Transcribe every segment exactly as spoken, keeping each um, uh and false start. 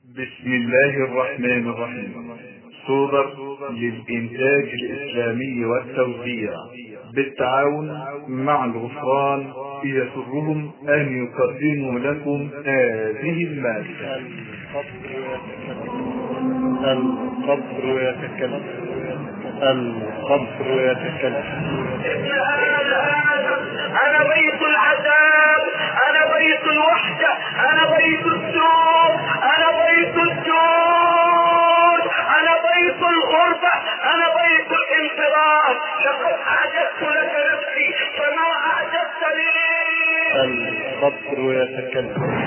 بسم الله الرحمن الرحيم. صور للإنتاج الإسلامي والتوزيع بالتعاون مع الغفران يسرهم أن يقدموا لكم هذه المادة. القبر يتكلم القبر يتكلم. أنا بيت العذاب، أنا بيت الوحدة، أنا بيت السوء، أنا بيت الجود، أنا بيت الغربة، أنا بيت الانفراد. لقد أعجبت لك نفسي فما أعجبت لي. القبر يتكلم.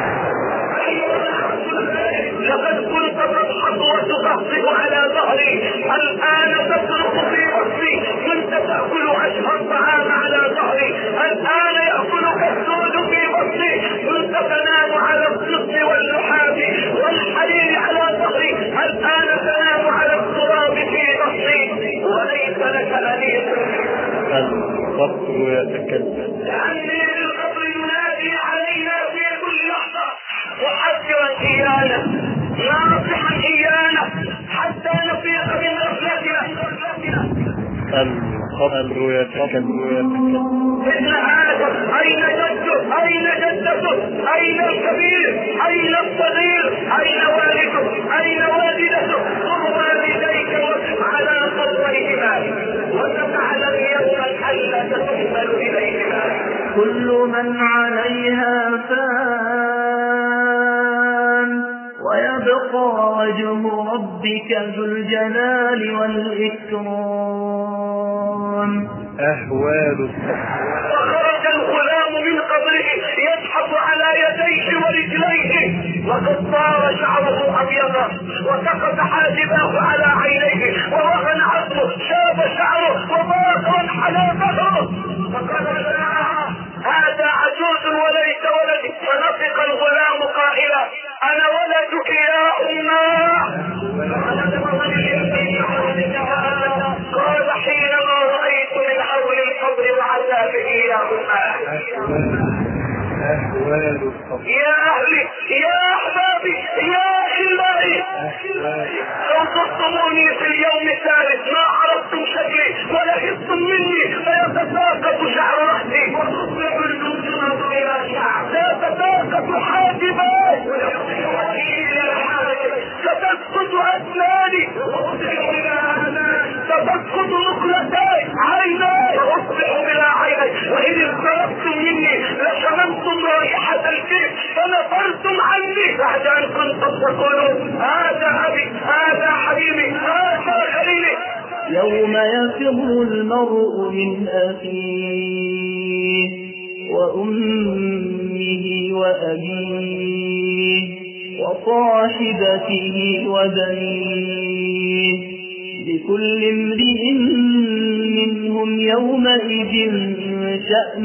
لقد كنت تضحك وتقصف على ظهري، الآن تصرخ في رأسي. كنت تأكل عشر الطعام على ظهري، الآن يأكلك السود في بطني. كنت تنام على الصف واللحاف والحرير على ظهري، الآن تنام على التراب في بطني. وليس لك أنيس. القبر يتكلم. لأني للقبر ينادي علينا في كل لحظة، محذرا إيانا، ناصحا إيانا، حتى نفيق من غفلتنا. القبر يتكلم. ابن آدم أين جده؟ أين جدته؟ أين الكبير؟ أين الصغير؟ أين والده؟ أين والدته؟ خذ والديك واسم على قبرهما وستعلم يوما ألا تقبل إليهما. كل من عليها فان ويبقى وجه ربك ذو الجلال والإكرام. أهوال وخرج الغلام من قبره يزحف على يديه ورجليه، وقد صار شعره أبيضا، وسقط حاجباه على عينيه، ووهن عظمه، شاب شعره، وضاق وانحنى ظهره. فقال هذا عجوز وليس ولدي. فنطق الغلام قائلا أنا ولدك يا أماه. قال حينما رأيت من حول القبر وعذابه يا أماه. أهوال القبر. يا أهلي، يا أحبابي، يا أخلائي، لو تصموني في اليوم الثالث ما عرفتم شكلي ولا حصتم مني، فيتساقط شعر رأسي وتصبح الجنود إلى شعر، سيتساقط حاجبي ستسقط أسناني ستسقط نقلتي عيني وأصبح بلا عيني. وإن اقتربتم مني لشممتم رائحة الكيف فنفرتم عني بعد أن كنتم تقولون هذا أبي، هذا حبيبي، هذا خليلي. يوم يفر المرء من أخيه وأمه وأبيه وصاحبته وبنيه لكل امرئ منهم يومئذ شأن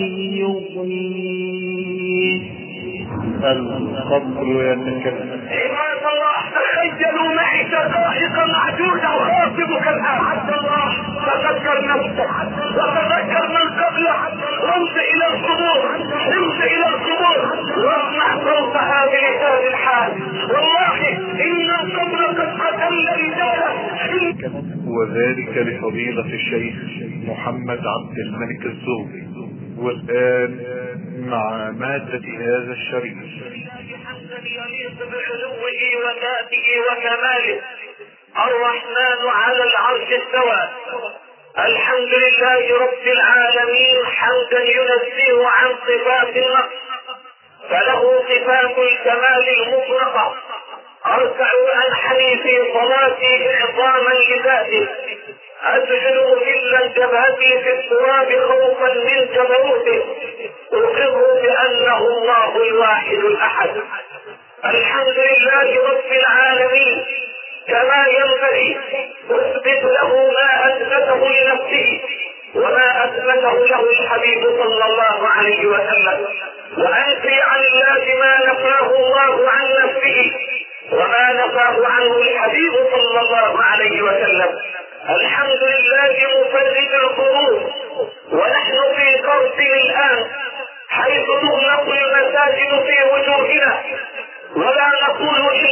يغنيه. القبر يتكلم. عباد الله تخيلوا معي دقائق معدودة وخاطبك الآن. عبد الله تذكر نفسك وتذكر من قبلك، وامشي إلى القبور، امشي إلى القبور واسمع صوتها بلسان الحال. والله إن القبر قد قتل رجالا. وذلك لفضيلة الشيخ محمد عبد الملك الزغبي. والآن مع مادة هذا الشريف. حمدا يليق بعلوه وذاته وكماله. الرحمن على العرش استوى. الحمد لله رب العالمين حمدا ينزه عن صفات النقص، فله صفات الكمال المطلقة. أركع وأنحني في صلاتي إعظاما لذاته، أسجد مذلا جبهتي في التراب خوفا من جبروته، أقر بأنه الله الواحد الأحد. الحمد لله رب العالمين كما ينبغي، أثبت له ما أثبته لنفسه وما أثبته له الحبيب صلى الله عليه وسلم، وأنفي عن الله ما نفاه الله عن نفسه وما نفاه عنه الحبيب صلى الله عليه وسلم. الحمد لله مفرج القلوب، ونحن في قرص الآن حيث تغلق المساجد في وجوهنا ولا نقول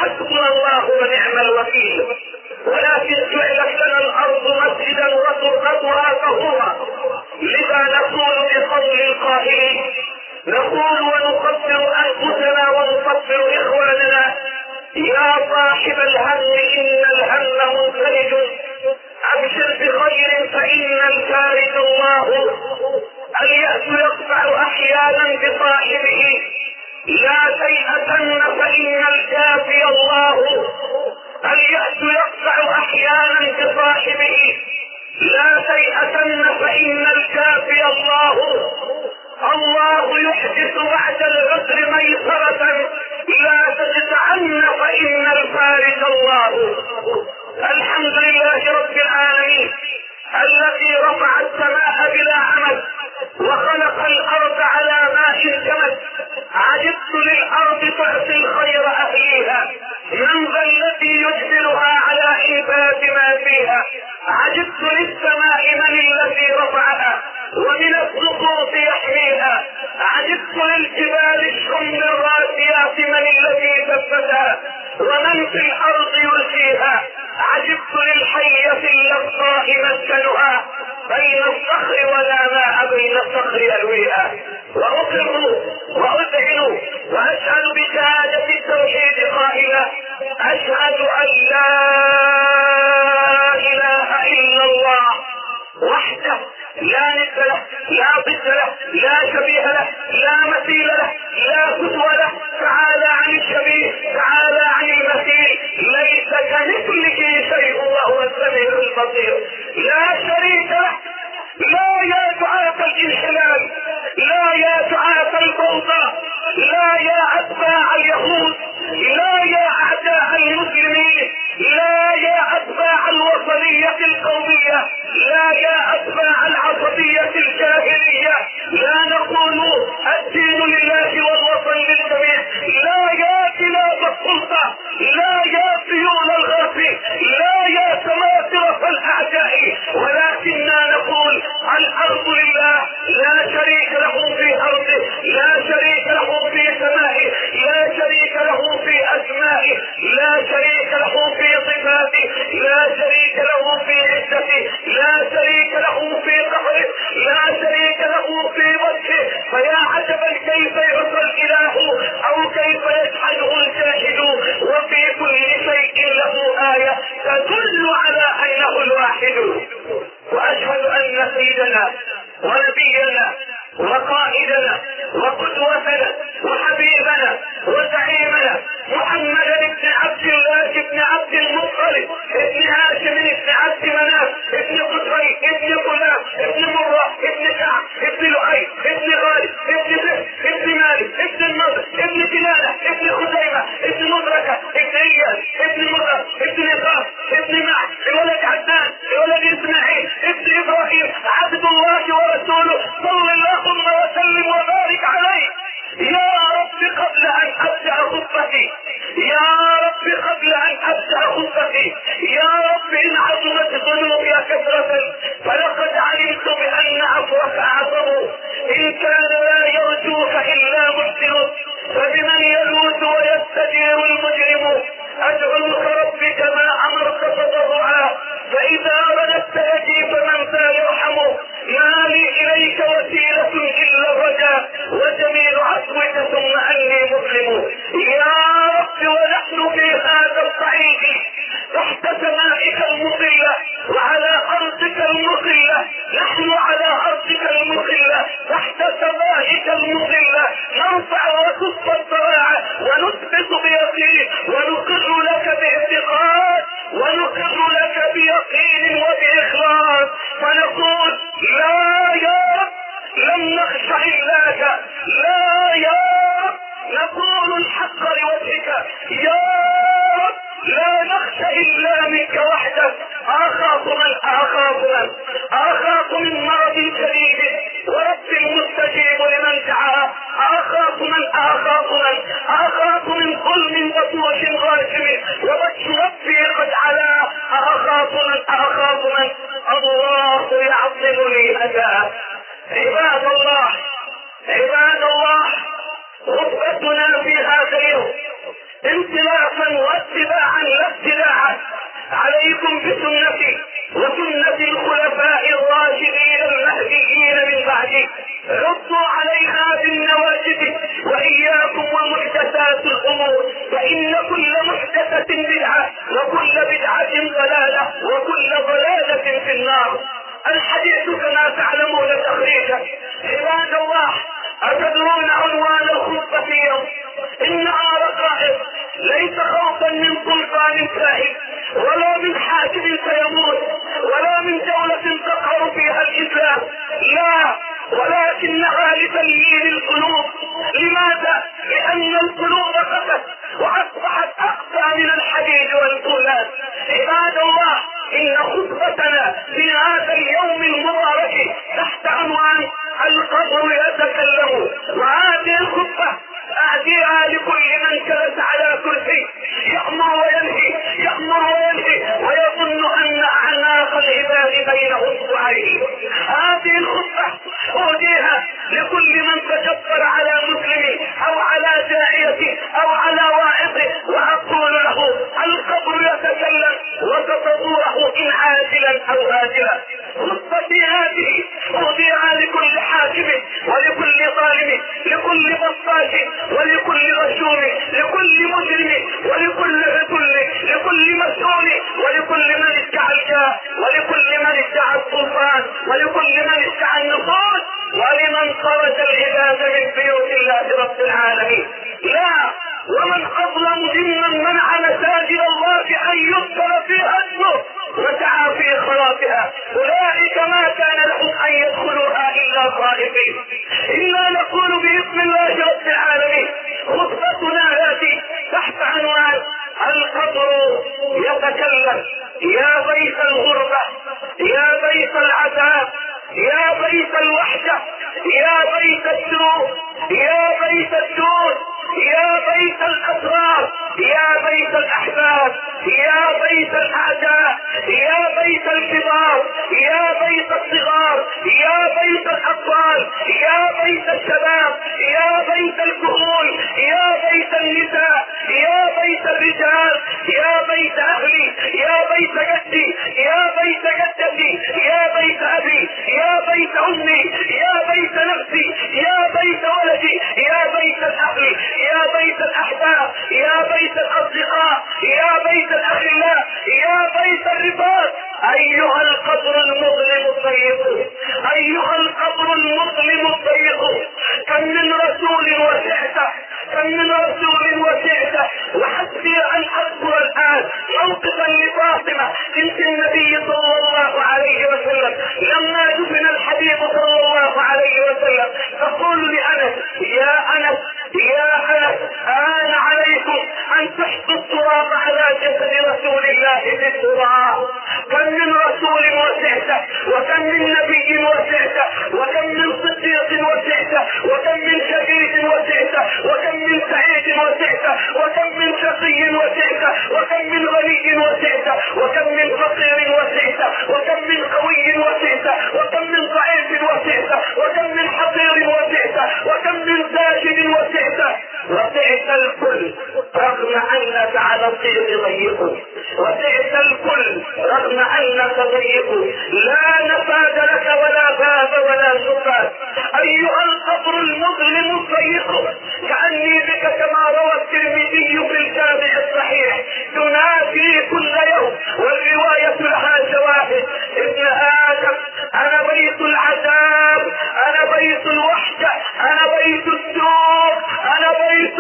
حسبنا الله ونعم الوكيل. ولكن جعلت لنا الارض مسجدا وتربتها طهورا، لذا نقول بقول القائل، نقول ونكفر انفسنا ونكفر اخواننا: يا صاحب الهم ان الهم منفرج، ابشر بخير فان الفارج الله. اليأس يقطع احيانا بصاحبه، لا تيأسن فان الكافي الله. اليأس يقطع احيانا بصاحبه، لا تيأسن فان الكافي الله. الله يحدث بعد العسر ميسرة، لا تجزعن فان الفارج الله. الحمد لله رب العالمين الذي رفع السماء بلا عمد وخلق الارض على ماء جمد. عجبت للارض تعطي الخير اهليها، من ذا الذي يجبرها على انفاذ ما فيها. عجبت للسماء من الذي رفعها ومن السقوط يحميها. عجبت للجبال الشم الراسيات من الذي ثبتها ومن في الارض يلقيها. عجبت للحية اللقاء مسكنها، بين الصخر ولا ماء بين الصخر يلويها. واقر واذعن واشهد بشهادة التوحيد قائلا: اشهد ان لا اله الا الله وحده لا ند له، لا ضد له، لا شبيه له، لا مثيل له، لا قدوة له. تعالى عن الشبيه، تعالى عن المثيل، ليس كمثله شيء وهو السميع البصير. لا شريك له. لا يا دعاة الانحلال، لا يا دعاة البوضاء، لا يا اتباع اليهود، لا يا اعداء المسلمين، لا يا اتباع الوطنية القومية، لا يا اتباع العصبية الجاهلية. لا نقول الدين لله والوطن للجميع. لا يا كلاب السلطة، لا يا سيول الغرب، لا يا سماترة الاعداء، ولكننا نقول الارض لله، لا شريك له في ارضه، لا شريك له في سمائه، لا شريك له في اسمائه، لا شريك له في صفاته، لا شريك له في عزته، لا شريك له في قهره، لا شريك له في وجهه. فيا عجبا كيف يعصى الاله او كيف يجحده الجاحد، وفي كل شيء له آية تدل على انه الواحد. واشهد ان سيدنا ونبينا وقائدنا وقدوتنا وحبيبنا وزعيمنا محمدا بن عبد الله بن عبد المطلب ابن هاشم بن عبد مناف ابن قصي ابن قلاب ابن مرة ابن كعب ابن لؤي ابن غالب ابن زهر ابن مالك ابن النضر ابن كنانة ابن خزيمة ابن مدركة ابن اياس ابن مرة ابن نقاف ابن معد ولد عدنان ولد اسماعيل ابن ابراهيم عبد الله ورسوله صلى اللهم وسلم وبارك عليه. يا رب قبل ان ابدأ خطبتي، يا رب قبل ان ابدأ خطبتي، يا رب ان عظمت ذنوبي كثرة فلقد علمت بان عفوك اعظم. ان كان لا يرجوك الا محسن فبمن يلوذ ويستجير المجرم. ادعوك رب كما امرت تضرعا، فاذا رددت يدي فمن ذا يرحم. ما لي اليك وسيلة الا الرجاء وجميل عفوك ثم اني مسلم. يا رب ونحن في هذا الصعيد تحت سمائك المطلة وعلى ارضك المطلة، نحن على ارضك المطلة تحت سمائك المطلة نرفع وكف الضراعة ونثبت بيقين ونقر لك باعتقاد ونقر لك بيقين وبإخلاص، فنقول لا يا رب لم نخش إلاك، لا يا رب نقول الحق لوجهك، يا رب لا نخشى إلا منك وحدك. أخاف من أخاف من أخاف من مرض شديد ورب المستجيب لمن دعا، أخاف من أخاف من أخاف من ظلم بطوش غاشم وبطش ربي قد علا، أخاف من أخاف من الله يعظم لي أداء. عباد الله عباد الله، خطبتنا في هذا اليوم انطلاقا فإن كل محدثة بدعة وكل بدعة ضلالة وكل ضلالة في النار. الحديث كما تعلمون تخريجا. عباد الله، أتدرون عنوان الخطبة اليوم؟ إنها رقائق، ليس خوفا من سلطان فاحش ولا من حاكم سيموت ولا من دولة تقهر فيها الإسلام، لا، ولكنها لتليين القلوب. لماذا؟ لأن القلوب قست وأصبحت أقسى من الحديد والفولاذ. عباد الله، إن خطبتنا في هذا اليوم المبارك تحت عنوان القبر يتكلم، وهذه الخطبة أهديها لكل من جلس على كرسي يأمر وينهي يأمر وينهي ويظن أن أعناق العباد بين أصبعيه. هذه الخطبة أهديها لكل من تجبر على مسلم أو على داعية أو على واعظ، وأقول له القبر يتكلم وستطوره إن عاجلا أو آجلا. خطبتي هذه أهديها لكل حاكم ولكل ظالم، لكل بطاش ولكل رشوم، لكل مجرم ولكل عدل، لكل مسؤول ولكل من ادعى الجاه، ولكل من ادعى السلطان، ولكل من ادعى النفوذ، ولمن خرج العباد من بيوت الله رب العالمين. لا، ومن أظلم ممن منع مساجد الله أن يذكر فيها اسمه وسعى في خرابها. أولئك ما كان لهم أن يدخلوها إلا خائفين. إلا نقول باسم الله رب العالمين خطبتنا هذه تحت عنوان القبر يتكلم. يا بيت الغربة، يا بيت العذاب، يا بيت الوحدة، يا بيت السوء، يا بيت الدود، يا بيت الأسرار، يا بيت الأحباب، يا بيت الأعداء، يا بيت الكبار، يا بيت الصغار، يا بيت الأطفال، يا بيت الشباب، يا بيت الكهول، يا بيت النساء، يا بيت الرجال، يا بيت أهلي، يا بيت جدي، يا بيت جدتي، يا بيت أبي، يا بيت أمي، يا بيت نفسي، يا بيت ولدي، يا بيت الأهل، يا بيت الأحباب، يا بيت الأصدقاء، يا بيت الأخلاء، يا بيت الرفاق. أيها القبر المظلم الضيق، أيها القبر المظلم الضيق، كم من رسول وسعته، كم من رسول وسعته. وحسبي أن أذكر الآن موقفا لفاطمة بنت النبي صلى الله عليه وسلم لما دفن الحبيب صلى الله عليه وسلم، تقول لأنس: يا أنس، يا أنس، آن عليكم أن تحطوا التراب على جسد رسول الله بالتراب. كم من رسول وسعته، وكم من نبي وسعته، وكم من صديق وسعته، وكم من شهيد وسعته، وكم من سعيد وسعته، وكم من شقي وسعته، وكم من غني وسعته، وكم من فقير وسعته، وكم من قوي وسعته، وكم من ضعيف وسعته، وكم من حقير وسعته، وكم من ساجد وسعته. وسعت الكل رغم أنك على الطير ضيق، وسعت الكل رغم أنك ضيق، لا نفاذ لك ولا باب ولا شفاذ. أيها القبر المظلم الضيق، كأني بك كما روى الترمذي في الجامع الصحيح تنادي كل يوم، والرواية لها شواهد: ابن آدم، أنا بيت العذاب، أنا بيت الوحدة، أنا بيت السوء، أنا بيت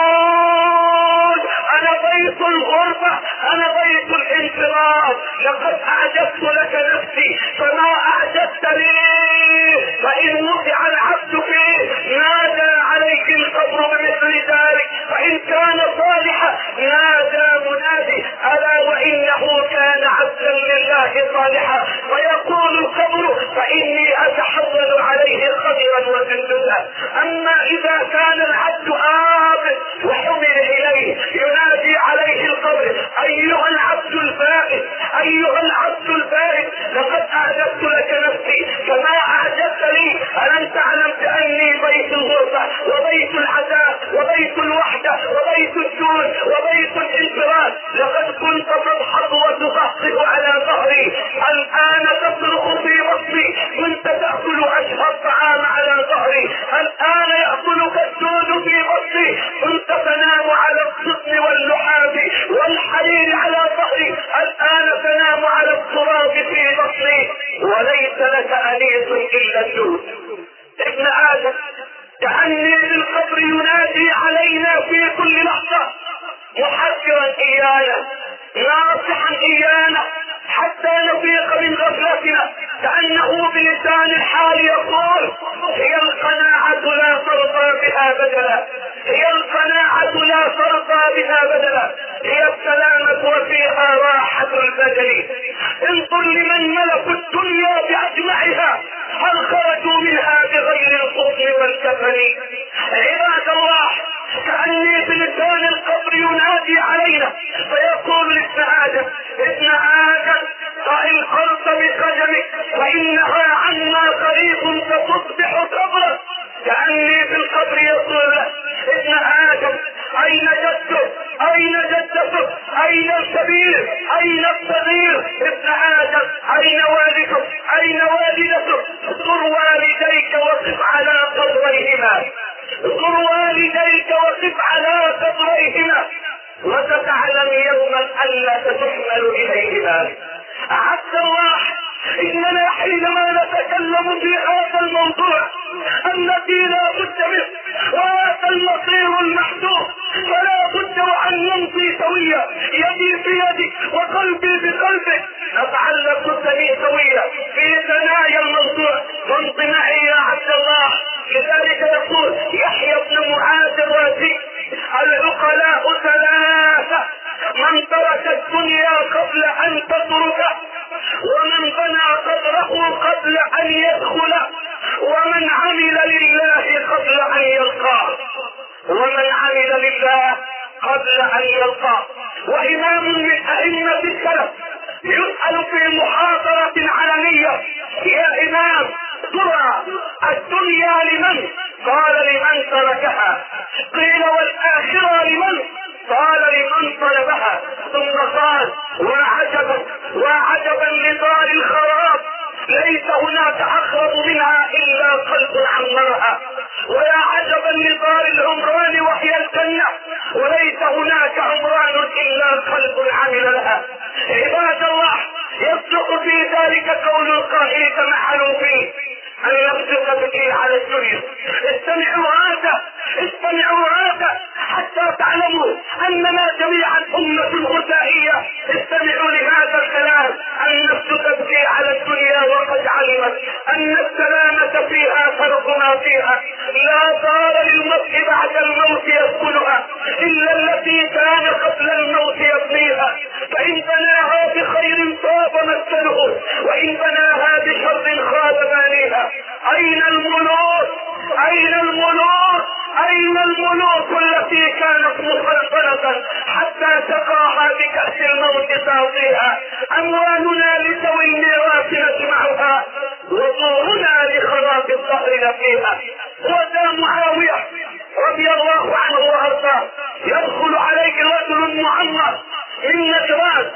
الجود، أنا بيت الغربة، أنا بيت الانفراد. لقد أعجبت لك نفسي فما أعجبت لي. فإن وضع العبد فيه نادى عليك القبر بمثل ذلك، فإن كان صالحا نادى منادي: ألا وإنه كان عبدا لله صالحا. ويقول القبر: فإني أتحول عليه خضرا وجندلا. أما إذا كان العبد آب وحمل إليه ينادي عليه القبر: أيها العبد الفائز، أيها العبد الفائز، لقد أعجبت لك نفسي كما أعجبت لي. ألم تعلم بأني بيت الغربة وبيت العذاب وبيت الوحدة وبيت الجود وبيت الانفراد؟ لقد كنت تضحك وتخفف على ظهري، الآن تصرخ في بطني. كنت تأكل أشهى الطعام على ظهري، الآن يأكلك الدود في بطني. كنت تنام على الصدم إلا الجود. ابن آدم كأني للقبر ينادي علينا في كل لحظة محذرا إيانا ناصحا إيانا حتى نفيق من غفلتنا، كأنه بلسان الحال يقول هي القناعة لا ترضى بها بدلا، هي القناعة لا ترضى بها بدلا، هي السلامة وفيها راحة البدن. انظر لمن ملكوا الدنيا بأجمعها هل خرجوا منها بغير القطن والكفن. عباد الله كأني بلسان القبر ينادي علينا فيقول لابن آدم ابن آدم فإن قلت بقدمك فإنها عنا قريب فتصبح قبرا. كأني في القبر يقول له ابن آدم أين جدك أين جدتك أين الكبير أين الصغير، ابن آدم أين والدك أين والدتك، زر والديك وقف على قبريهما، زر والديك وقف على قبريهما وستعلم يوما ألا تحمل إليهما. أعز الله إننا حينما نتكلم في هذا الموضوع الذي لا بد منه وهذا المصير المحدود فلا بد أن نمضي سويا، يدي بيدي وقلبي بقلبك، نتعلق السبيل سويا في ثنايا الموضوع. وانط معي يا عبد الله. لذلك يقول يحيى بن معاذ الرازي العقلاء ثلاثة: من ترك الدنيا قبل أن تتركه، ومن بنى قدره قبل أن يدخل، ومن عمل لله قبل أن يلقاه، ومن عمل لله قبل أن يلقاه. وإمام من أئمة السلف يسأل في محاضرة علنية يا إمام ترى الدنيا لمن؟ قال لمن تركها. قيل والآخرة لمن؟ قال لمن طلبها. ثم قال وعجبا وعجبا لدار الخراب ليس هناك أخرب منها إلا قلب عمرها، ويا عجبا لدار العمران وهي الجنة وليس هناك عمران إلا قلب عمل لها. عباد الله يصدق في ذلك قول القائل كمحلوفين أن يصدق به على الدنيا. استمعوا هذا استمعوا هذا حتى تعلموا أننا جميعا أمة غثائية. استمعوا لهذا الكلام أن نصدق به على الدنيا وقد علمت أن السلامة فيها فرق ما فيها. لا دار للمرء بعد الموت يسكنها إلا التي كان قبل الموت يبنيها، فإن بناها بخير طاب مسكنه وإن بناها بشر خاب بانيها. أين الملوك أين الملوك أين الملوك التي كانت مسلطنة حتى تقاها بكأس الموت تعطيها؟ أموالنا لذوي الميراث نجمعها وطورنا لخراب الظهر نفيها. وذا معاوية رضي الله عنه وارضاه يدخل عليه رجل معمر من نجران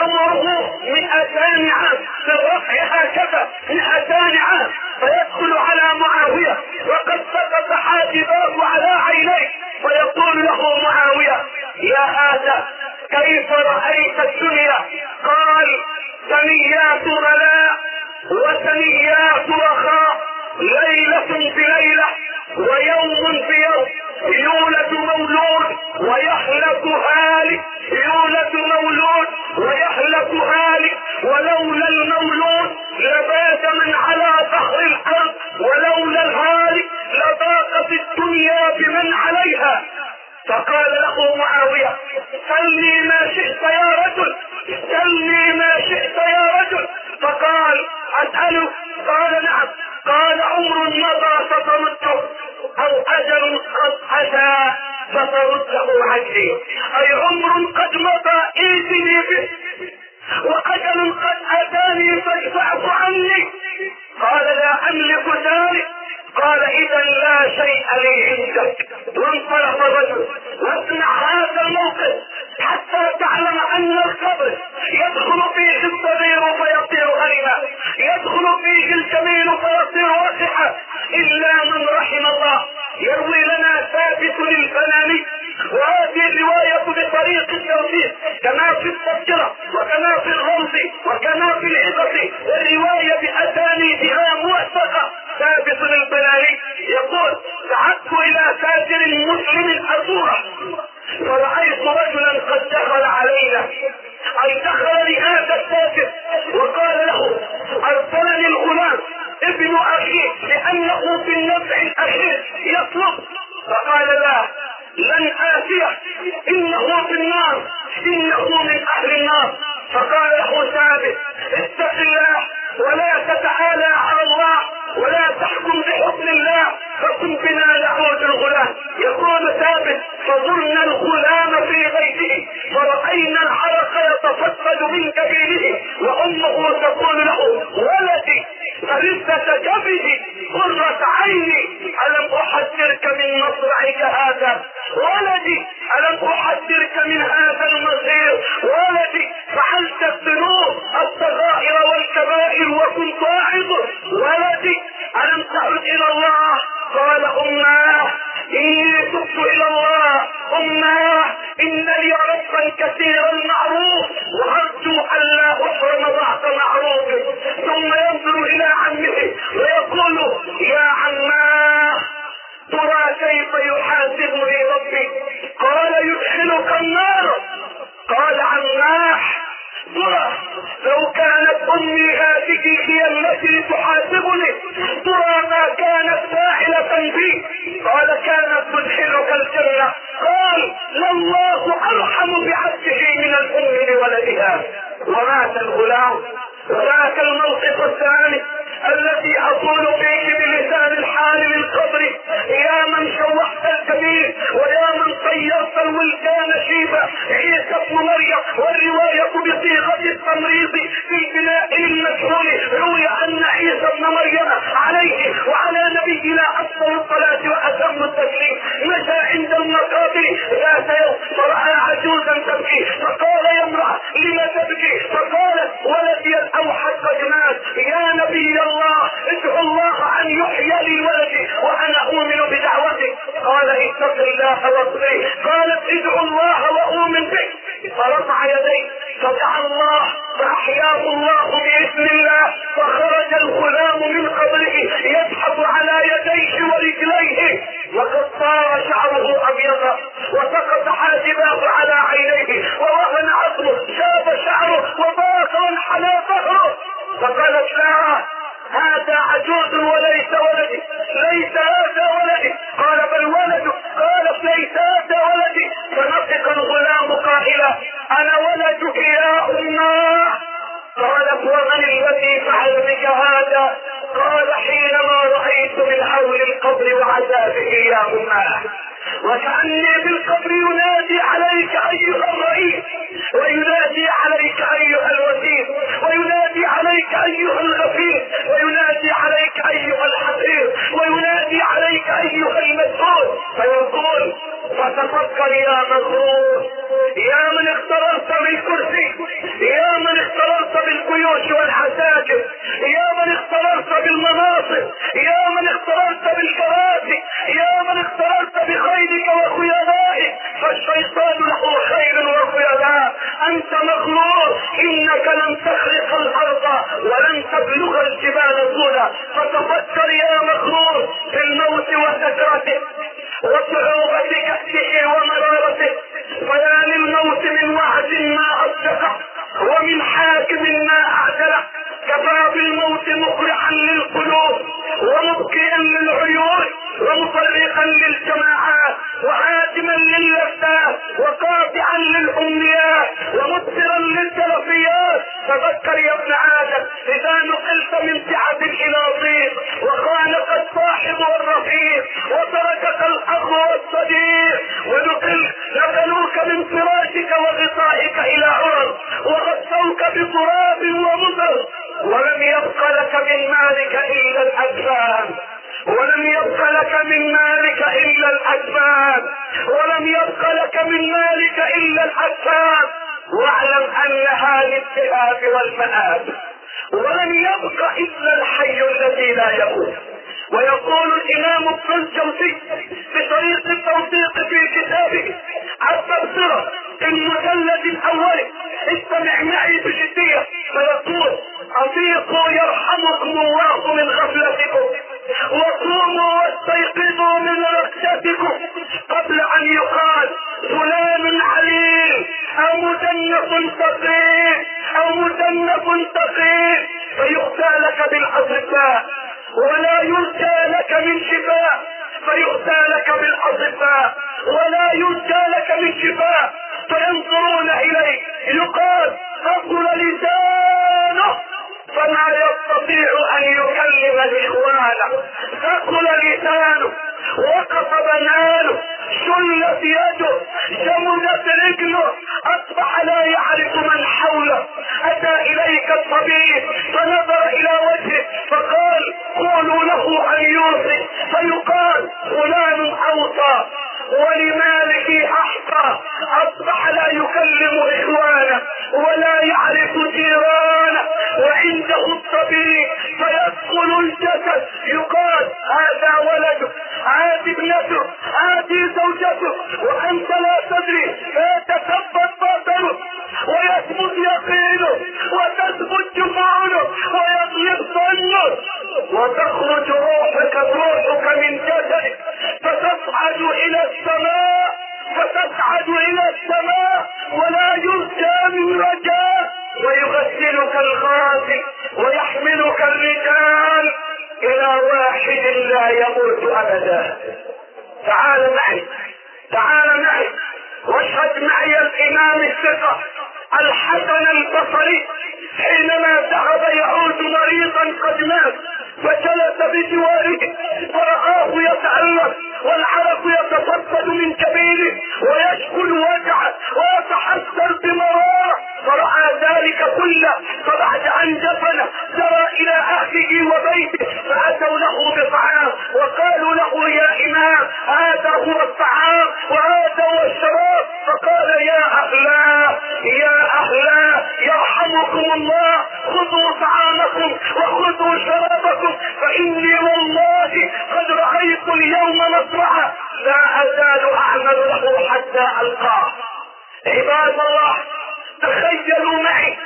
عمره مئتان عام في الرفع هكذا مئتان عام، فيدخل على معاوية وقد سقط حاجباه على عينيه فيقول له معاوية يا هذا كيف رأيت الدنيا؟ قال ثنيات غلاء وثنيات رخاء، ليلة بليلة ويوم بيوم، يولد مولود ويخلق هالك، يولد مولود ويخلق هالك، ولولا المولود لبات من على ظهر الارض، ولولا الهالك لضاقت الدنيا بمن عليها. فقال له معاوية سلني ما شئت يا رجل، سلني ما شئت يا رجل. فقال أسأله؟ قال نعم. قال عمر مضى فترده أو أجل قد أتى فترده عني، أي عمر قد مضى إيذني به وأجل قد أتاني فاشفعه عني. قال لا أملك ذلك. قال إذا لا شيء لي عندك. وانطلق الرجل. واسمع هذا الموقف حتى تعلم أن القبر يدخل فيه الصغير فيصير هرما، يدخل فيه الجميل فيصير واسعا، إلا من رحم الله. يروي لنا ثابت البناني وهذه الرواية بطريقة طريق التوفيق كما في التذكرة وكما في الرمز وكما في العظة والرواية بأسانيدها موثقة. ثابت البناني يقول: ذهبت إلى تاجر مسلم أزوره فرأيت رجلا قد دخل علينا، أي دخل لهذا التاجر وقال له: أرسلني الغلام ابن أخيه لأنه بالنفع الأخير يطلب. فقال: لا، لن آتيه، إنه في النار، إنه من أهل النار. فقال له ثابت: اتق الله ولا تتعالى على الله ولا تحكم بحكم الله، فكن بنا نعود الغلام. يقول ثابت: فزرنا الغلام في بيته فرأينا العرق يتفقد من كبيره وأمه تقول له: ولدي فرثة كبدي قرة عيني، ألم أحذرك من مصرعك هذا؟ ولدي ألم أحذرك من هذا المصير؟ ولدي فعلت الذنوب الصغائر والكبائر وكنت واعظ. ولدي ألم تعد إلى الله؟ قال: أماه إني تبت إلى الله، أماه إن لي ربا كثير المعروف وأرجو ألا أحرم بعض معروف. ثم ينظر إلى عمه ويقول: يا عماه ترى كيف يحاسبني ربي؟ قال: يدخلك النار. قال: عماه ترى لو كانت أمي هذه هي التي تحاسبني ترى ما كانت فاعلة بي؟ قال: كانت تدخلك الجنة. قال: لله أرحم بعبده من الأم لولدها. ومات الغلام. وذاك الموقف الثاني الذي أقول فيه بلسان الحال للقبر: يا من شوحت الكبير ويا من طيرت الولدان شيبة عيسى ابن مريم. والرواية بصيغة التمريض في البناء المشهور روي أن عيسى ابن مريم عليه وعلى نبينا أفضل الصلاة وأتم التسليم مشى عند المقابر ذات يوم فرأى عجوزا تبكي فقال: يا امرأة لم تبكي؟ فقالت: ولدي الأوحد قد مات. يا نبي الله ادعو الله أن يحيي لي ولدي وأنا أؤمن بدعوتك. قال: اتق الله واصبري. قالت: ادعو الله وأؤمن بك. فرفع يديه فدعا الله فأحياه الله بإذن الله، فخرج الغلام من قبره يزحف على يديه ورجليه وقد صار شعره أبيضا وسقط حاجباه على عينيه ووهن عظمه شاب شعره وضاق وانحنى ظهره. فقالت: لا، هذا عجوز وليس ولدي، ليس هذا ولدي. قال: بل ولدك. قالت: ليس هذا ولدي. فنطق الغلام قائلا: أنا ولدك يا أماه. قالت: ومن الذي فعل بك هذا؟ قال: حينما رأيت من حول القبر وعذابه يا أماه وكأني بالقبر ينادي عليك أيها الرئيس وينادي عليك أيها الوزير وينادي عليك أيها الغفير وينادي عليك أيها الحقير وينادي عليك أيها المسؤول. فيقول: فتفكر يا مغرور، يا من اختررت بالكرسي، يا من اختررت بالجيوش والعساكر، يا من اختررت بالمناصب، يا من اختررت بالكراسي، يا من اختررت بخيرك وخيرائك. فالشيطان له خير وخيراء. انت مغرور، انك لن تخرق الارض ولن تبلغ الجبال طولا. فتفكر يا مغرور في الموت وسكرته وصعوبة كأسه ومرارته. فيا للموت من وعد ما أصدقه ومن حاكم ما أعجله. كفى بالموت مقرعا للقلوب ومبكيا للعيون ومفرقا للجماعات وعادما للذات وقاطعا للأمنيات ومدبرا للتلفيات. تذكر يا ابن آدم إذا نقلت من سعة إلى ضيق وخانك الصاحب والرفيق وتركك الأخ والصديق ونقلت نقلوك من فراشك وغطائك إلى عرض وغطوك بتراب ومطر ولم يبق لك من مالك إلا الأجسام ولم يبق لك من مالك إلا الأجسام ولم يبق لك من مالك إلا الأجسام. واعلم أنها للذهاب والمآب ولم يبق إلا الحي الذي لا يموت. ويقول الإمام ابن الجوزي بطريق التوثيق في كتابه التبصرة: في المجلد الاول، استمع معي بجدية، فيقول: افيقوا يرحمكم الله من غفلتكم، وقوموا واستيقظوا من رقدتكم، قبل ان يقال فلان عليل او مدنف ثقيل او مدنف ثقيل، فيؤتى لك بالاطباء ولا يرجى لك من شفاء، فيؤتى لك بالاطباء ولا يرجى لك من شفاء، فينظرون اليه، يقال: ثقل لسانه فما يستطيع ان يكلم الاخوان، ثقل لسانه، وقف بنانه، شلت يده، جمدت رجله، اصبح لا يعرف من حوله. اتى اليك الطبيب فنظر الى وجهه فقال: قولوا له ان يوصي، فيقال: فلان اوصى ولماله احصى، اصبح لا يكلم اخوانه ولا يعرف جيرانه، وعنده الطبيب فيدخل الجسد، يقال: هذا ولده، هذه ابنته، هذه زوجته، وانت لا تدري، فيتثبت باطنه ويثبت يقينه وتثبت جفونه ويطلب ظنه، وتخرج روحك روحك من جسدك، فتصعد الى السماء فتصعد الى السماء ولا يرجى من رجاء، ويغسلك الغاسل ويحملك الرجال الى واحد لا يموت ابدا. تعال معي، تعال معي واشهد معي الامام الثقة الحسن البصري حينما ذهب يعود مريضا قد مات، فجلس بجواره فرآه يتألم والعرق يتفضل من كبيره ويشكو الوجع ويتحسر بمرارة، فرأى ذلك كله، فبعد ان دفن جرى الى اهله وبيته، فاتوا له بطعام وقالوا له: يا امام هذا هو الطعام وهذا هو الشراب، فقال: يا اهلا يا اهلا يرحمكم الله، خذوا طعامكم وخذوا شرابكم، فاني والله قد رأيت اليوم مصرعا لا ازال اعمل له حتى القاه. عباد الله، تخيلوا معي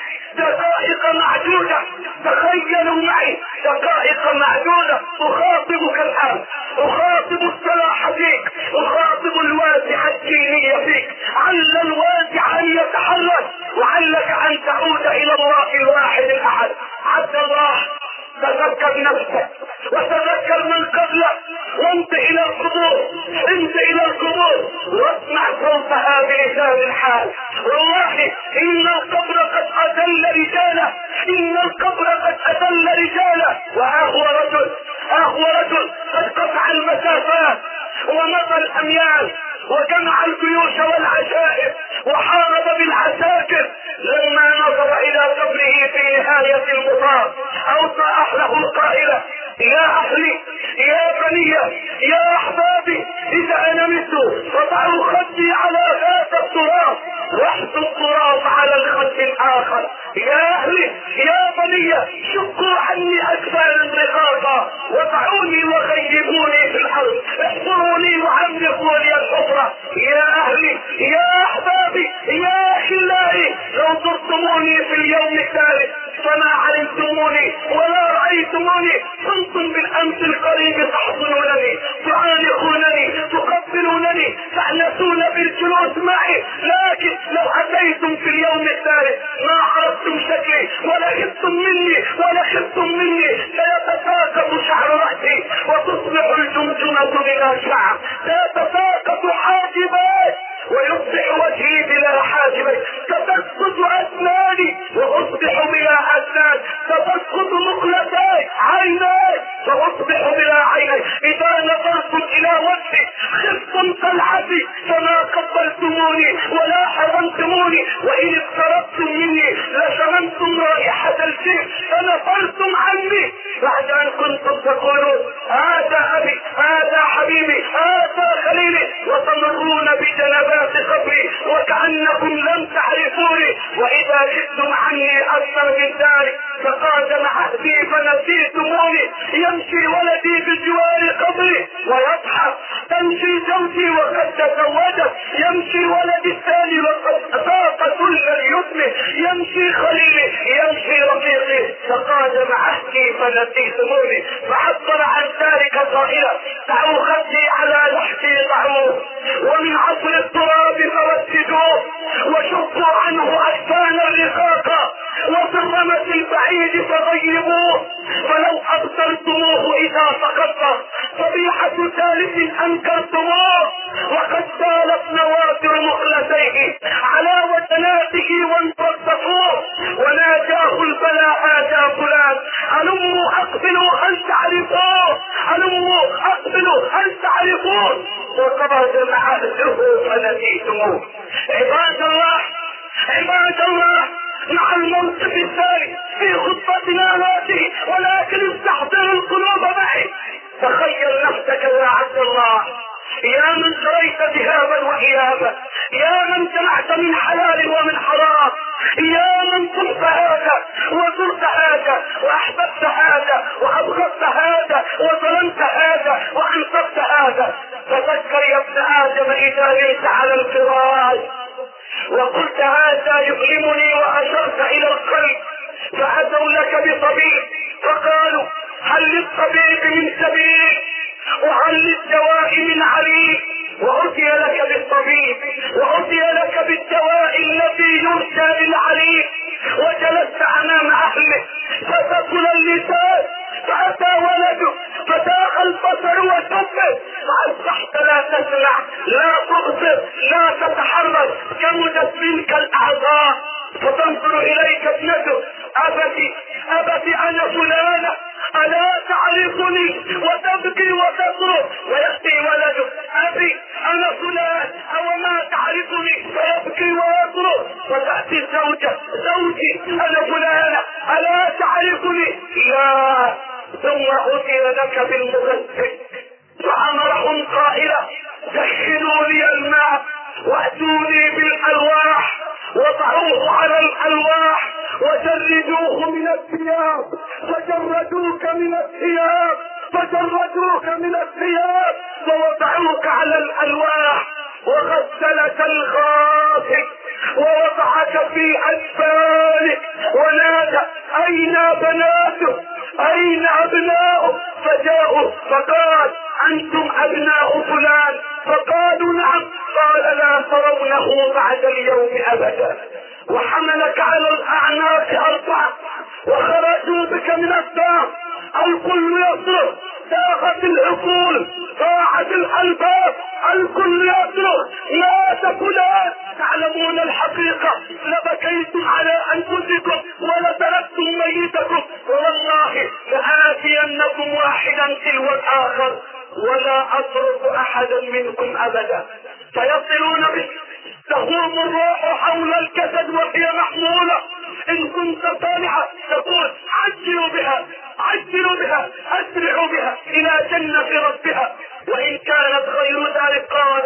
دقائق معدودة، تخيلوا معي دقائق معدودة، اخاطبك الان، اخاطب الصلاح فيك، اخاطب الواسع الديني فيك، عل الواسع ان يتحرك وعلك ان تعود الى الله الواحد الاحد. عبد الله، تذكر نفسك وتذكر من قبلك، وانت الى القبور، انت الى القبور واسمع صوتها بلسان الحال. والله ان القبر قد اذل رجاله، ان القبر قد اذل رجاله، وها هو رجل، ها هو رجل قد قطع المسافات ومضى الاميال وجمع الجيوش والعشائر وحارب بالعساكر، لما نظر الى قبره في نهاية المطاف اوصى اهله قائلا: يا اهلي يا بني يا احبابي، اذا انا مت فضعوا خدي على هذا التراب واحطوا التراب على الخد الاخر. يا اهلي يا بني شقوا عني اكثر الرقاقة وضعوني وغيبوني في الارض، احفروني وعمقوا لي الحفرة. يا اهلي يا احبابي يا اخلائي، لو زرتموني في اليوم الثالث فما علمتموني ولا رأيتموني، كنتم بالامس القريب تحضنونني تعانقونني تقبلونني تأنسون بالجلوس معي، لكن لو اتيتم في اليوم الثالث ما عرفتم شكلي ولا خفتم مني ولا خفتم مني، سيتساقط شعر رأسي وتصبح الجمجمة بلا شعر، سيتساقط حاجبي ويصبح وجهي بلا حاجبي، ستسقط اسناني واصبح بلا اسنان، ستسقط مقلتي عيني واصبح بلا عيني، اذا نظرتم الى وجهي خفتم طلعتي فما قبلتموني ولا حضنتموني، وان اقتربتم مني لشممتم رائحة الجيف فنفرتم عني، بعد ان كنتم تقولون: هذا ابي هذا حبيبي هذا خليلي، وتمرون بجنبات قبري وكأنكم لم تعرفوني، واذا غبتم عني اكثر من ذلك فقادم عهدي فنسيتموني، يمشي ولدي بجوار قبري ويضحك، تمشي زوجي وقد تزوجت، يمشي ولدي الثاني وقد عباد الله عباد الله، مع الموقف الثاني في خطتنا هذه، ولكن استحضر القلوب معي. تخيل نفسك يا عبد الله، يا من جريت ذهابا وإيابا، يا من سمعت من حلال ومن حرام، يا من قلت هذا وزرت هذا وأحببت هذا وأبغضت هذا وظلمت هذا وأنصفت هذا. تذكر يا ابن آدم إذا جئت على الفراش وقلت هذا يؤلمني وأشرت إلى القلب، فأتوا لك بطبيب فقالوا هل للطبيب من سبيل وهل للدواء من عليل، وأتي لك بالطبيب وأتي لك بالدواء الذي يرسى للعليل، وجلست أمام أهله فتقل اللسان فأتى ولده فتاخ البصر وتبت، فأصبحت لا تسمع لا تبصر لا تتحرك، جمدت منك الأعضاء، فتنظر إليك ابنته أبتي أبتي أنا فلانة ألا تعرفني، وتبكي وتصرخ، ويأتي ولده أبي أنا فلان أو ما تعرفني، فيبكي ويصرخ، وتأتي الزوجة زوجي أنا فلانة ألا تعرفني، لا. ثم أتي لك بالمغسل فأمرهم قائلا دخلوا لي الماء وأتوني بالألواح، وضعوه على الألواح وجردوه من الثياب، فجردوك من الثياب فجردوك من الثياب ووضعوك على الألواح، وغسلك الغاسل ووضعك في أجفانك ونادى أين بناته أين أبناؤه، فجاءوا فقال أنتم أبناء فلان، فقالوا نعم، قال لا ترونه بعد اليوم أبدا، وحملك على الأعناق أربعة وخرجوا بك من الدار، الكل يصرخ، ساغت العقول ضاعت الألباب، الكل يصرخ مات فلان. تعلمون الحقيقة لبكيتم على أنفسكم ولتركتم ميتكم، والله لآتينكم واحدا تلو الآخر ولا أترك أحدا منكم أبدا. فيصلون بك تهوم الروح حول الجسد وهي محمولة، إن كنت طالعة تقول عجلوا بها عجلوا بها أسرعوا بها إلى جنة ربها، وإن كانت غير ذلك قال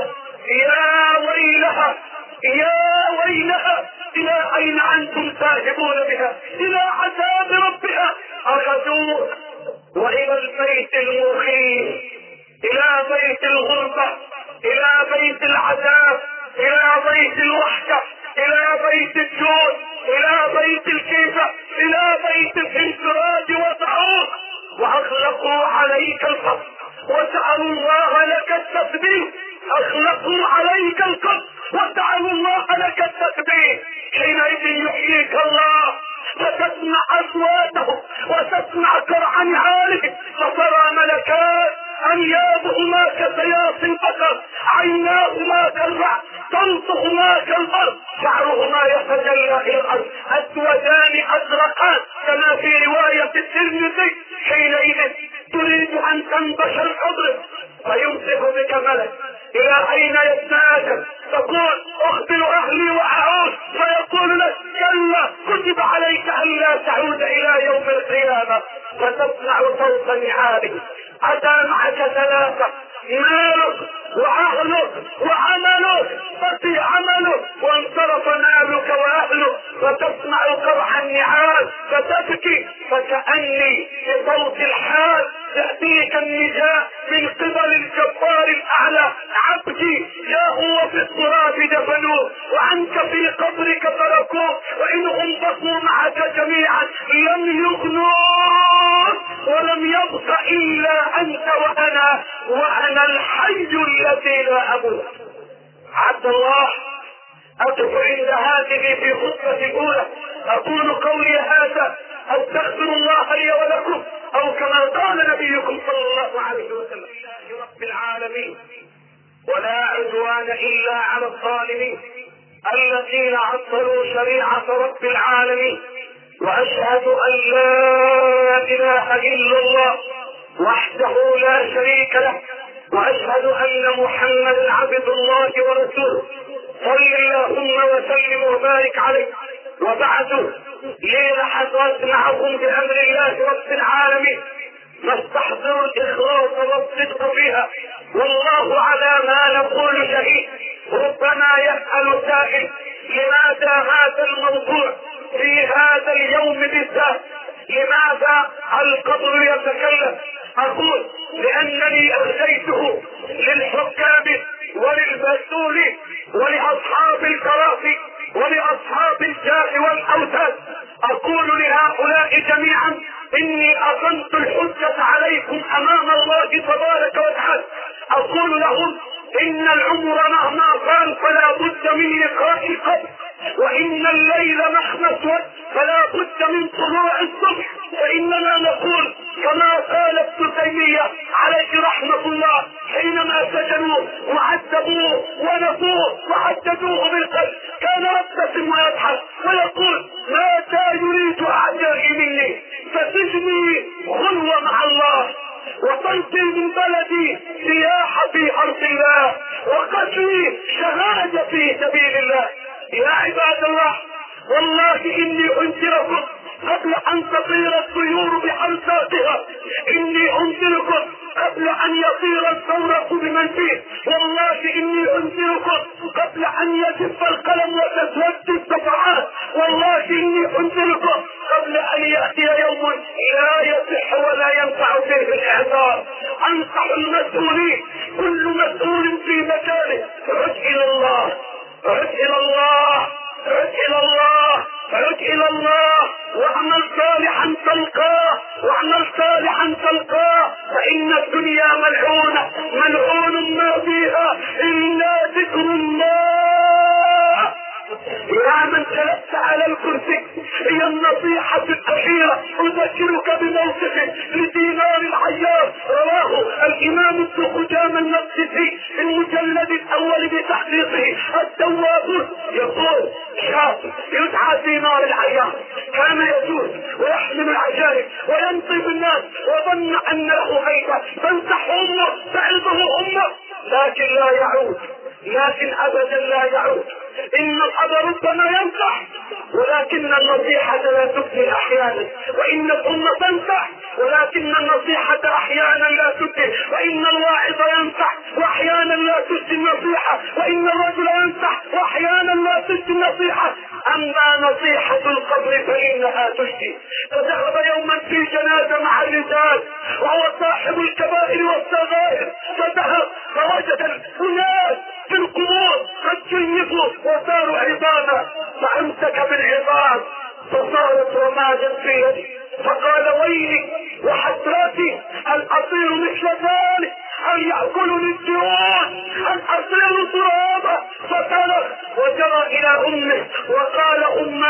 يا ويلها يا ويلها إلى أين أنتم ذاهبون بها؟ إلى عذاب ربها. أخذوه وإلى البيت المخيف، إلى بيت الغربة، إلى بيت العذاب، إلى بيت الوحدة، إلى بيت الجوع، إلى بيت الكيفة، إلى بيت الانفراد وضعوك، وأغلقوا عليك القبر وسألوا الله لك التثبيت. أغلقوا عليك القبر وسألوا الله لك التثبيت. حينئذ يحييك الله فتسمع أصواتهم وتسمع كرع نعالهم، فترى ملكات أنيابهما كسياط البقر، عيناهما كالرعد، تنطقهما كالبرق، شعرهما يتجلى إلى الأرض، أسودان أزرقان كما في رواية الترمذي. حينئذ تريد أن تنبش الحضر فيمسك بك ملك إلى أين يتنادى، تقول أخبر أهلي وأعود، فيقول لك كلا كتب عليك أن لا تعود إلى يوم القيامة. فتسمع صوت نعاله، أتى معك ثلاثة، مالك وأهلك وعملك، ففي عملك وانصرف مالك وأهلك، فتسمع قرع النعال فتبكي، فكأني بصوت الحال يأتيك النداء من قبل الجبار الأعلى، عبدي جاءوا وفي التراب دفنوه، وعنك في قبرك تركوه، وإنهم بقوا معك جميعا لم يغنوك، ولم يبق إلا أنت وأنا، وأنا الحي الذي لا أموت. عبد الله، أقف عند هذه في خطبة الأولى، أقول قولي هذا أستغفر الله لي ولكم، أو كما قال نبيكم صلى الله عليه وسلم: رب العالمين، ولا عدوان إلا على الظالمين الذين عطلوا شريعة رب العالمين، وأشهد أن لا إله إلا الله وحده لا شريك له، وأشهد أن محمدا عبد الله ورسوله صل اللهم وسلم وبارك عليه. وبعد، لي لحظات معكم بأمر الله رب العالمين نستحضر الإخلاص والصدق فيها، والله على ما نقول شهيد. ربما يسأل سائل: لماذا هذا الموضوع في هذا اليوم بالذات؟ لماذا القبر يتكلم؟ أقول لأنني أهديته للحكام وللمسؤول ولأصحاب الكراسي ولأصحاب الجاه والأوتاد. أقول لهؤلاء جميعا: إني أقمت الحجة عليكم أمام الله تبارك وتعالى. أقول لهم: إن العمر مهما طال فلا بد من لقاء القبر، وإن الليل مهما اسود فلا بد من طلوع الصبح. فإننا نقول كما قال ابن تيمية عليه رحمة الله حينما سجنوه وعذبوه ونفوه وحددوه بالقتل، كان يبتسم ويضحك ويقول: ماذا يريد أعدائي مني؟ فسجني خلوة مع الله، وطلتي من بلدي سياحة في أرض الله، وقتلي شهادة في سبيل الله. يا عباد الله، والله إني أنذركم قبل أن تطير الطيور بحلقاتها، إني أنذركم قبل أن يطير الثورة بمن فيه، والله إني أنذركم قبل أن يجف القلم وتسود الصفحات، والله إني أنذركم قبل أن يأتي يوم لا يصح ولا ينفع فيه الإعذار. أنصح المسؤولين، كل مسؤول في مكانه: عد إلى الله، عد إلى الله، عد إلى الله، عد إلى الله، واعمل صالحا تلقاه، واعمل صالحا تلقاه، فإن الدنيا ملعونة، ملعون ما فيها إلا ذكر الله. يا من جلست على الكرسي، هي النصيحة الأخيرة أذكرك بموقف لدينار الحيار رواه الإمام ابن خزيمة المقدسي في المجلد الأول بتحقيقه التواب. يقول: شاب يدعى دينار الحيار كان يجوز ويحمل العجائب وينطي بالناس، وظن أن له هيبة تنصح أمه تعظه أمه، لكن لا يعود، لكن أبدا لا يعود. إن الأب ربما ينصح، ولكن النصيحة لا تفني أحيانا، وإن الأم تنصح، ولكن النصيحة أحيانا لا تفني، وإن الواعظ ينصح وأحيانا لا تفني النصيحة، وإن الرجل ينصح وأحيانا لا تفني النصيحة. أما نصيحة القبر فإنها تشفي. فذهب يوما في جنازة مع الرجال وهو صاحب الكبائر والصغائر، فذهب فوجد الناس في القبور قد جيفوا وصاروا عظاما، فامسك بالعظام فصارت رمادا في يدي، فقال: ويلي وحسرتي، هل اصير مثل ذلك؟ هل يأكلني الجيوش؟ هل اصير ترابا؟ فصرخ وجرى الى امه وقال: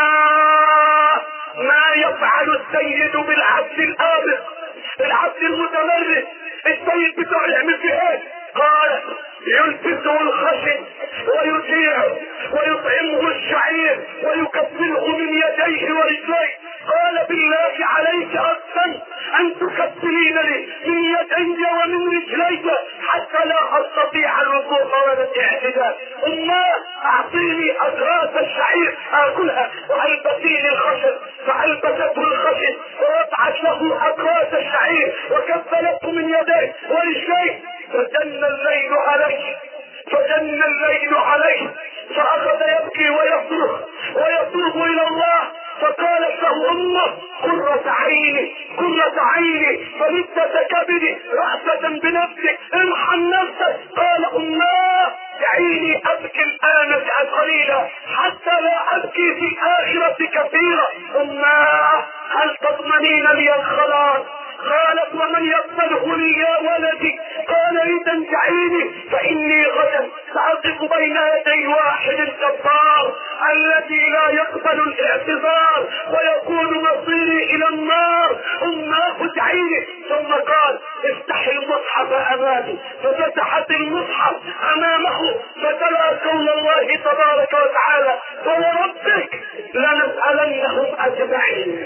اماه، ما يفعل السيد بالعبد الآبق، العبد المتمرد؟ السيد بتاعه يعمل في ايه؟ قال: يلبسه الخشن ويطيعه ويطعمه الشعير ويكفله من يديه ورجليه. قال: بالله عليك أحسن أن تكفلينني من يدي ومن رجلي حتى لا أستطيع الوقوف ولا الاعتدال. أما أعطيني أقراص الشعير آكلها وألبسيني الخشن، فألبسته الخشن ووضعت له أقراص الشعير وكفلته من يديه ورجليه. فجن الليل عليه، فجن الليل عليه، فأخذ يبكي ويصرخ ويتوب إلى الله. فقالت له أمه: قرة عيني، قرة عيني، فلذة كبدي، رأفة بنفسك، ارحم نفسك. قال: أماه، دعيني أبكي الآن قليلا حتى لا أبكي في الآخرة كثيرا. أماه، هل تضمنين لي الخلاص؟ قالت: ومن يقبله لي يا ولدي؟ قال: إذا دعيني، فإني غدا سأقف بين يدي واحد جبار الذي لا يقبل الاعتذار ويكون مصيري إلى النار. أماه دعيني. ثم قال: افتح المصحف أمامي، ففتحت المصحف أمامه فتلا قول الله تبارك وتعالى: فوربك لنسألنهم أجمعين،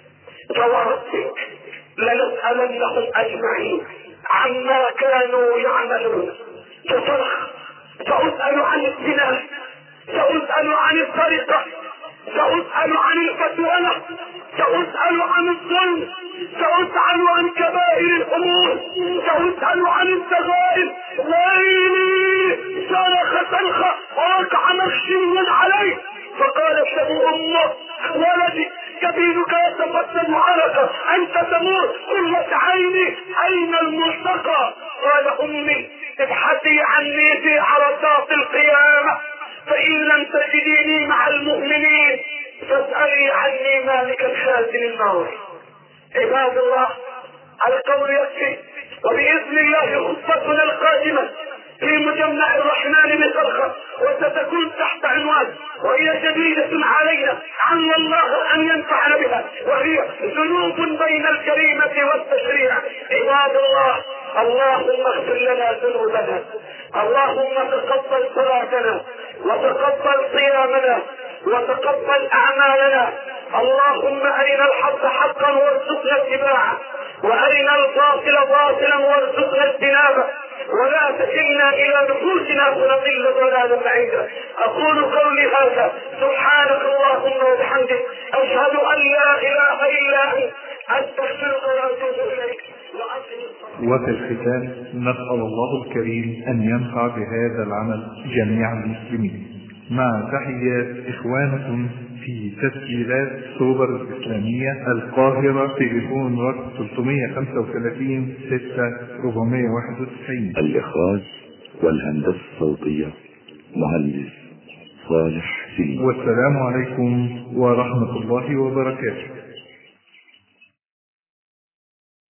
فوربك لنسألنهم أجمعين عما كانوا يعملون. فصرخ: فأسأل عن الزنا، سأسأل عن السرقة، سأسأل عن الفتوانة، سأسأل عن الظلم، سأسأل عن كبائر الأمور، سأسأل عن السغائر. ويلي صرخ صرخة ووقع مغشي عليه، فقال له أمه ولدي كبيرك يتفتن عرقا، أنت تموت قرة عيني، أين الملتقى؟ قال أمي ابحثي عني في عرصات القيامة، فإن لم تجديني مع المؤمنين فاسألي عني مالك الخازن النار. عباد الله، القول يكفي، وبإذن الله خطتنا القادمة في مجمع الرحمن بصرخة، وستكون تحت عنوان وهي شديدة علينا عل الله أن ينفعنا بها، وهي ذنوب بين الجريمة والتشريع. عباد الله، اللهم اغفر لنا ذنوبنا، اللهم تقبل صلاتنا وتقبل صيامنا وتقبل أعمالنا، اللهم أرنا الحق حقا وارزقنا اتباعه، وأرنا الباطل باطلا وارزقنا اجتنابه، ولا تكلنا إلى نفوسنا فنضل ضلالا بعيدا. أقول قولي هذا، سبحانك اللهم وبحمدك، أشهد أن لا إله إلا أنت، أستغفرك وأتوب إليك. وفي الختام نسأل الله الكريم أن ينفع بهذا العمل جميع المسلمين، مع تحيات إخوانكم في تسجيلات سوبر الإسلامية القاهرة، تليفون رقم ثلاثمائة وخمسة وثلاثين ستة أربعمائة وواحد وتسعين. الإخراج والهندسة الصوتية مهندس صالح سليم. والسلام عليكم ورحمة الله وبركاته.